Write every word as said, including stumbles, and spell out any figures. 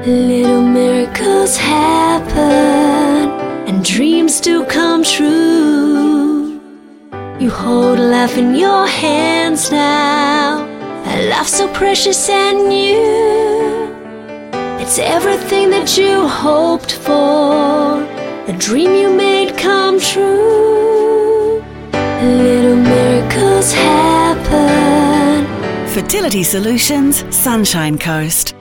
Little miracles happen and dreams do come true. You hold life in your hands now, a life so precious and new. It's everything that you hoped for, a dream you made come true. Little miracles happen. Fertility Solutions, Sunshine Coast.